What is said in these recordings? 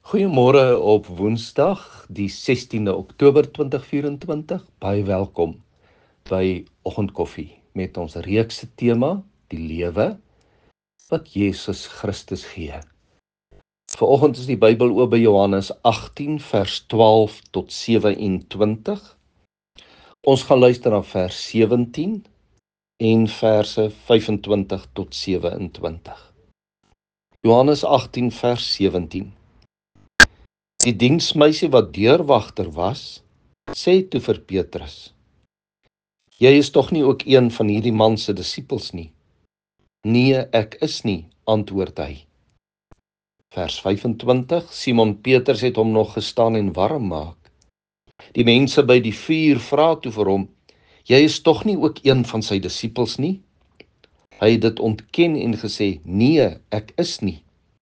Goeiemôre op Woensdag, die 16de Oktober 2024. Baie welkom by Oggendkoffie met ons reeks se tema, die lewe wat Jesus Christus gee. Vanoggend is die Bybel oop by Johannes 18 vers 12 tot 27. Ons gaan luister na vers 17 en verse 25 tot 27. Johannes 18 vers 17. Die diensmeisie wat deurwagter was, sê toe vir Petrus: "Jy is tog nie ook een van hierdie man se disippels nie?" "Nee, ek is nie," antwoord hy. Vers 25. Simon Petrus het hom nog gestaan en warm maak. Die mense by die vuur vra toe vir hom: "Jy is tog nie ook een van sy disippels nie?" Hy het dit ontken en gesê: "Nee, ek is nie."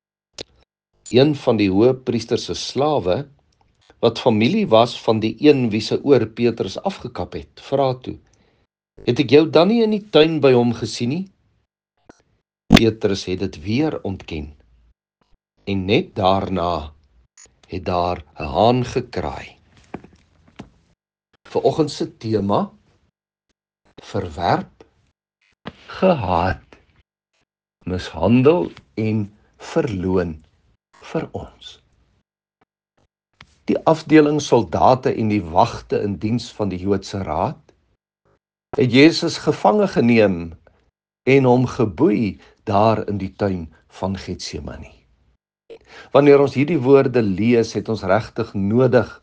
Een van die hoëpriester se slawe, wat familie was van die een wie se oor Petrus afgekap het, vra toe: "Het ek jou dan nie in die tuin by hom gesien nie?" Petrus het dit weer ontken. En net daarna het daar 'n haan gekraai. Vanoggend se tema: verwerp, gehaat, mishandel en verloon vir ons. Die afdeling soldate en die wagte in diens van die Joodse Raad het Jesus gevange geneem en hom geboei daar in die tuin van Getsemane. Wanneer ons hierdie woorde lees, het ons regtig nodig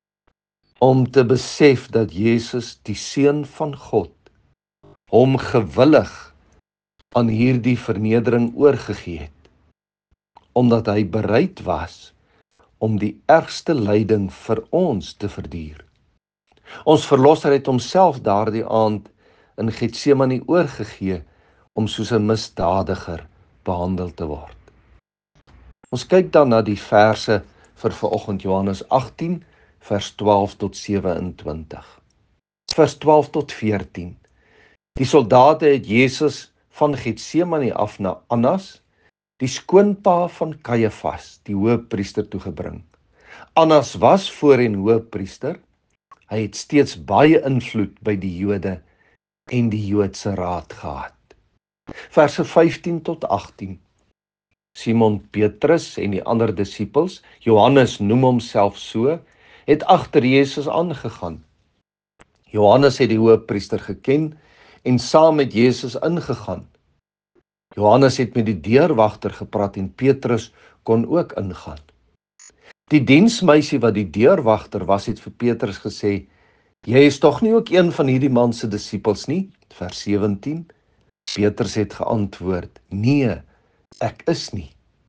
om te besef dat Jesus, die Seun van God, hom gewillig aan hierdie vernedering oorgegee het, omdat hy bereid was om die ergste lyding vir ons te verduur. Ons verlosser het homself daardie aand in Getsemane oorgegee om soos 'n misdadiger behandel te word. Ons kyk dan na die verse vir vanoggend, Johannes 18 vers 12 tot 27. Vers 12 tot 14. Die soldate het Jesus van Getsemane af na Annas, die skoonpa van Kajafas, die hoëpriester, toegebring. Annas was voorheen hoëpriester. Hy het steeds baie invloed by die Jode en die Joodse Raad gehad. Verse 15 tot 18. Simon Petrus en die ander disippels, Johannes noem homself so, het agter Jesus aangegaan. Johannes het die hoëpriester geken en saam met Jesus ingegaan. Johannes het met die deurwagter gepraat en Petrus kon ook ingaan. Die diensmeisie wat die deurwagter was, het vir Petrus gesê: "Jy is tog nie ook een van hierdie man se disippels nie?" Vers 17. Petrus het geantwoord: "Nee, ek is nie."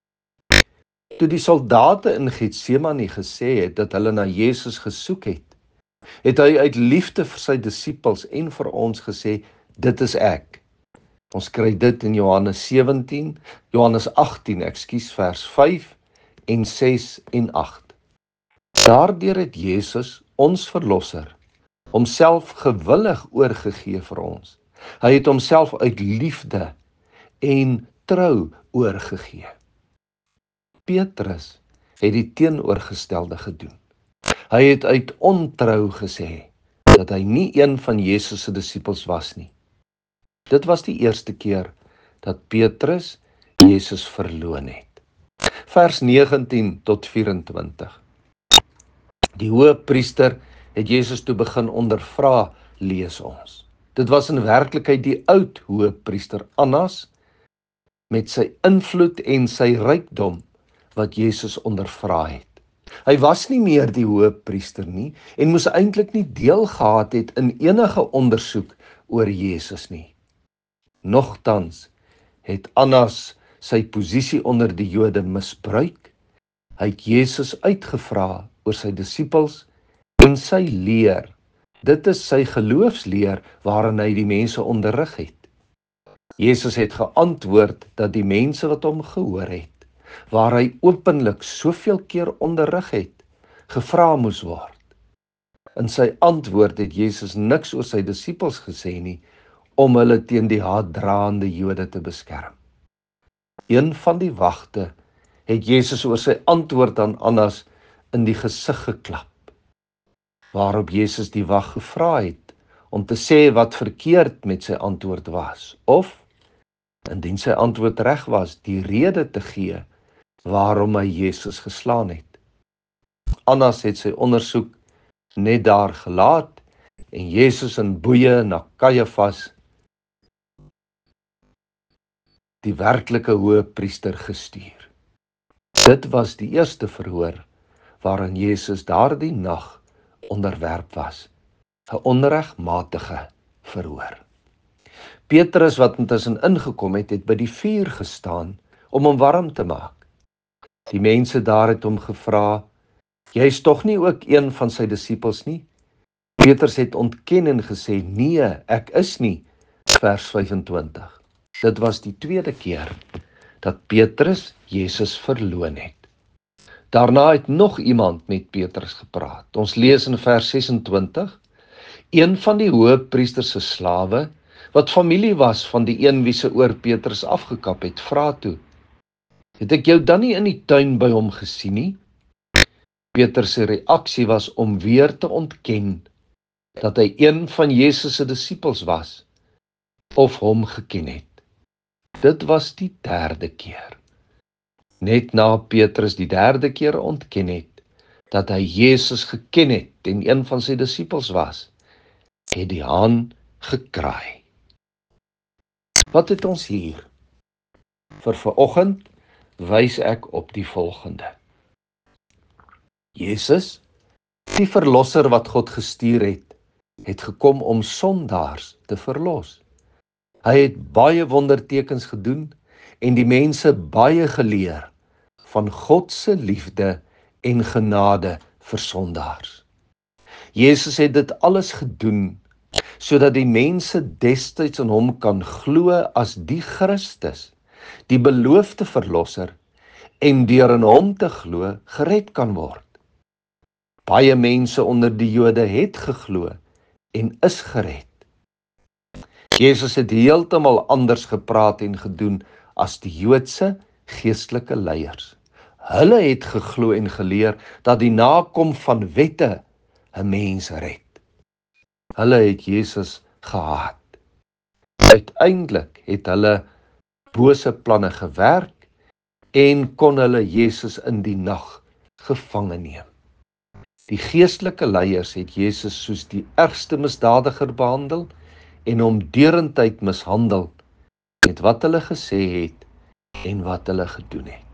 Toe die soldate in Getsemane gesê het dat hulle na Jesus gesoek het, het hy uit liefde vir sy disippels en vir ons gesê: "Dit is ek." Ons kry dit in Johannes 18, vers 5 en 6 en 8. Daardeur het Jesus, ons verlosser, homself gewillig oorgegee vir ons. Hy het homself uit liefde en trou oorgegee. Petrus het die teenoorgestelde gedoen. Hy het uit ontrou gesê dat hy nie een van Jesus se disippels was nie. Dit was die eerste keer dat Petrus Jesus verloon het. Vers 19 tot 24. Die hoëpriester het Jesus toe begin ondervra, lees ons. Dit was in werklikheid die oud hoëpriester Annas met sy invloed en sy rykdom wat Jesus ondervra het. Hy was nie meer die hoëpriester nie en moes eintlik nie deel gehad het in enige ondersoek oor Jesus nie. Nogtans het Annas sy posisie onder die Jode misbruik. Hy het Jesus uitgevra oor sy disippels en sy leer. Dit is sy geloofsleer waarin hy die mense onderrig het. Jesus het geantwoord dat die mense wat hom gehoor het, waar hy openlik soveel keer onderrig het, gevra moes word. In sy antwoord het Jesus niks oor sy disippels gesê nie, om hulle teen die haatdraande Jode te beskerm. Een van die wagte het Jesus oor sy antwoord aan Annas in die gesig geklap, waarop Jesus die wag gevra het om te sê wat verkeerd met sy antwoord was, of, indien sy antwoord reg was, die rede te gee waarom hy Jesus geslaan het. Annas het sy ondersoek net daar gelaat en Jesus in boeie na Kajafas, die werklike hoëpriester, gestuur. Dit was die eerste verhoor waaraan Jesus daardie nag onderwerp was, 'n onregmatige verhoor. Petrus, wat intussen ingekom het, het by die vuur gestaan om hom warm te maak. Die mense daar het hom gevra, "Jy is tog nie ook een van sy disippels nie?" Petrus het ontken en gesê, "Nee, ek is nie." Vers 25. Dit was die tweede keer dat Petrus Jesus verloon het. Daarna het nog iemand met Petrus gepraat. Ons lees in vers 26, een van die hoëpriester se slawe, wat familie was van die een wie se oor Petrus afgekap het, vra toe, "Het ek jou dan nie in die tuin by hom gesien nie?" Petrus se reaksie was om weer te ontken dat hy een van Jesus se disippels was of hom geken het. Dit was die derde keer. Net na Petrus die derde keer ontken het dat hy Jesus geken het en een van sy disippels was, het die haan gekraai. Wat het ons hier? Vir vanoggend wys ek op die volgende. Jesus, die verlosser wat God gestuur het gekom om sondaars te verlos. Hy het baie wondertekens gedoen en die mense baie geleer van God se liefde en genade vir sondaars. Jesus het dit alles gedoen sodat die mense destyds in hom kan glo as die Christus, die beloofde verlosser, en deur in hom te glo gered kan word. Baie mense onder die Jode het geglo en is gered. Jesus het heeltemal anders gepraat en gedoen as die Joodse geestelike leiers. Hulle het geglo en geleer dat die nakom van wette 'n mens red. Hulle het Jesus gehaat. Uiteindelik het hulle bose planne gewerk en kon hulle Jesus in die nag gevange neem. Die geestelike leiers het Jesus soos die ergste misdadiger behandel en hom deurentyd mishandel met wat hulle gesê het en wat hulle gedoen het.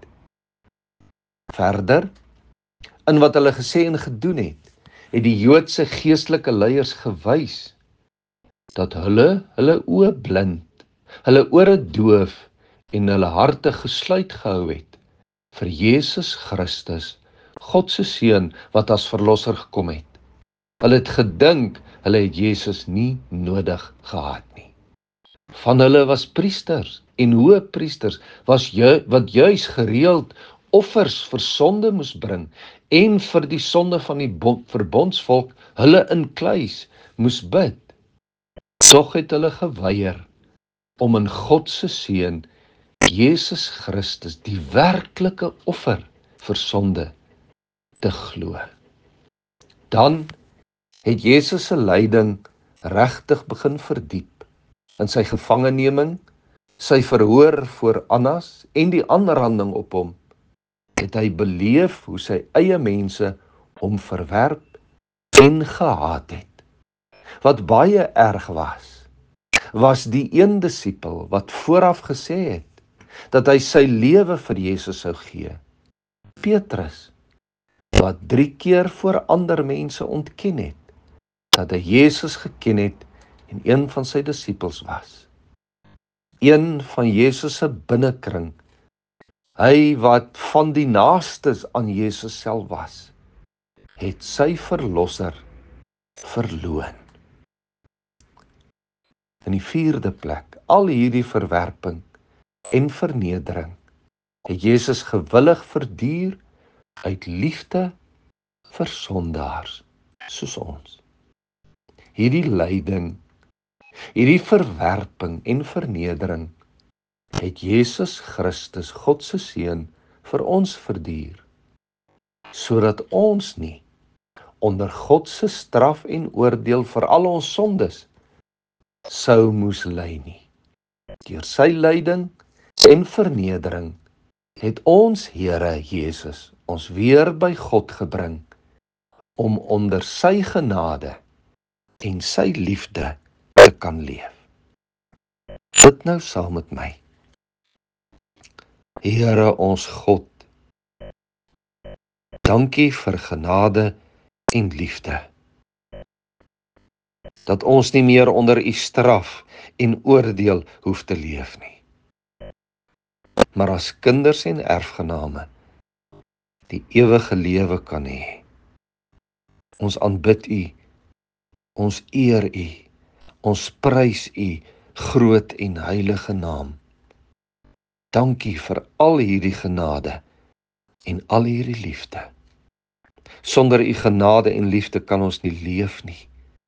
Verder, in wat hulle gesê en gedoen het die Joodse geestelike leiers gewys dat hulle oë blind, hulle ore doof en hulle harte gesluit gehou het vir Jesus Christus, God se seun wat as verlosser gekom het. Hulle het gedink hulle het Jesus nie nodig gehad nie. Van hulle was priesters en hoëpriesters wat juis gereeld offers vir sonde moes bring en vir die sonde van die verbondsvolk hulle in kluis moes bid. Tog het hulle geweier om in God se seun Jesus Christus, die werklike offer vir sonde, te glo. Dan het Jesus se lyding regtig begin verdiep in sy gevangeneming, sy verhoor voor Annas en die aanranding op hom. Het hy beleef hoe sy eie mense hom verwerp en gehaat het. Wat baie erg was die een disipel wat vooraf gesê het dat hy sy lewe vir Jesus sou gee. Petrus, wat 3 keer voor ander mense ontken het dat hy Jesus geken het en een van sy disippels was. Een van Jesus se binnekring, hy wat van die naastes aan Jesus self was, het sy verlosser verloon. In die 4de plek, al hierdie verwerping en vernedering het Jesus gewillig verduur uit liefde vir sondaars soos ons. Hierdie lyding, hierdie verwerping en vernedering het Jesus Christus, God se seun, vir ons verduur, sodat ons nie onder God se straf en oordeel vir al ons sondes sou moes ly nie. Deur sy lyding en vernedering het ons Here Jesus ons weer by God gebring om onder sy genade en sy liefde te kan leef. Bid nou saam met my. Here ons God, dankie vir genade en liefde, dat ons nie meer onder u straf en oordeel hoef te leef nie, maar as kinders en erfgename die ewige lewe kan hê. Ons aanbid u, ons eer u, ons prys u groot en heilige naam. Dankie vir al hierdie genade en al hierdie liefde. Sonder u genade en liefde kan ons nie leef nie.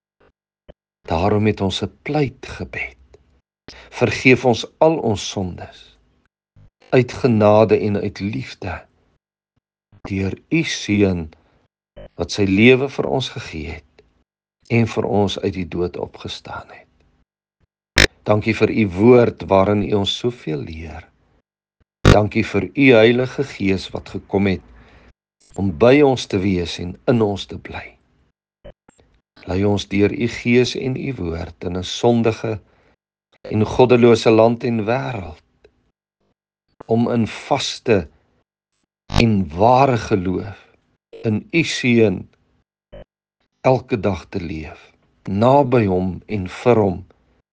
Daarom het ons 'n pleitgebed. Vergeef ons al ons sondes, uit genade en uit liefde, deur u Seun wat sy lewe vir ons gegee het en vir ons uit die dood opgestaan het. Dankie vir u woord waarin u ons soveel leer. Dankie vir u Heilige Gees wat gekom het om by ons te wees en in ons te bly. Lei ons deur u Gees en u woord in 'n sondige en goddelose land en wêreld, om in vaste en ware geloof in u Seun elke dag te leef, naby hom en vir hom,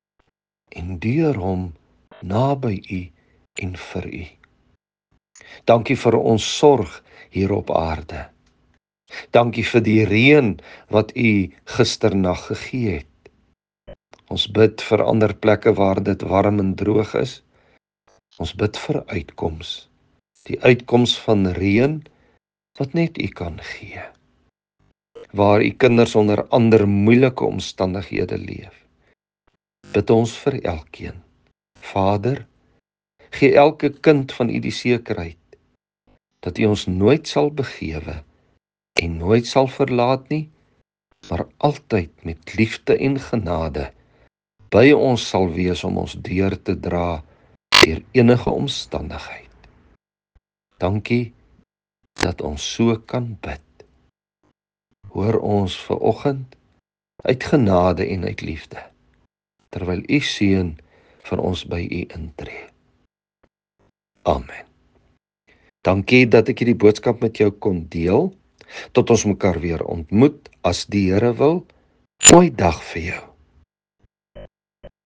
en deur hom naby u en vir u. Dankie vir ons sorg hier op aarde. Dankie vir die reën wat u gisternag gegee het. Ons bid vir ander plekke waar dit warm en droog is. Ons bid vir uitkoms. Die uitkoms van reën wat net u kan gee. Waar u kinders onder ander moeilike omstandighede leef. Bid ons vir elkeen. Vader, gee elke kind van u die sekerheid dat u ons nooit sal begewe en nooit sal verlaat nie, maar altyd met liefde en genade by ons sal wees om ons deur te dra deur enige omstandigheid. Dankie dat ons so kan bid. Hoor ons vanoggend uit genade en uit liefde, terwyl u Seun vir ons by u intree. Amen. Dankie dat ek hierdie boodskap met jou kon deel. Tot ons mekaar weer ontmoet, as die Here wil. Mooi dag vir jou.